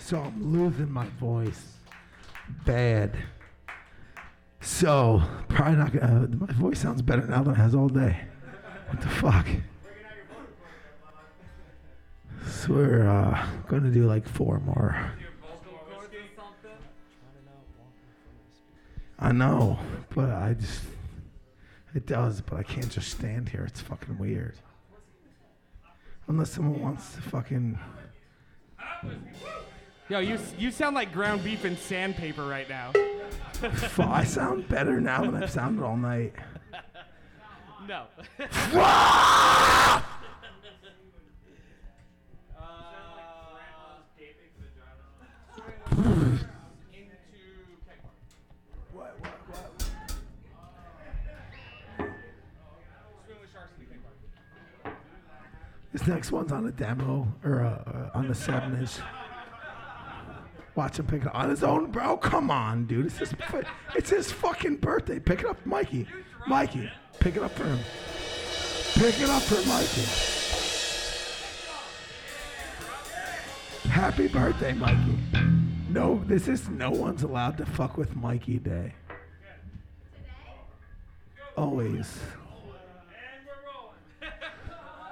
So I'm losing my voice. Bad. So, probably not gonna, my voice sounds better now than it has all day. What the fuck? So we're gonna do like 4 more. I know, but it does, but I can't just stand here. It's fucking weird. Unless someone wants to fucking... Yo, you sound like ground beef and sandpaper right now. I sound better now than I've sounded all night. No. This next one's on a demo, or on the 7-inch. Watch him pick it up on his own, bro. Come on, dude. It's his fucking birthday. Pick it up, Mikey. Mikey, pick it up for him. Pick it up for Mikey. Happy birthday, Mikey. No, this is no one's allowed to fuck with Mikey Day. Always.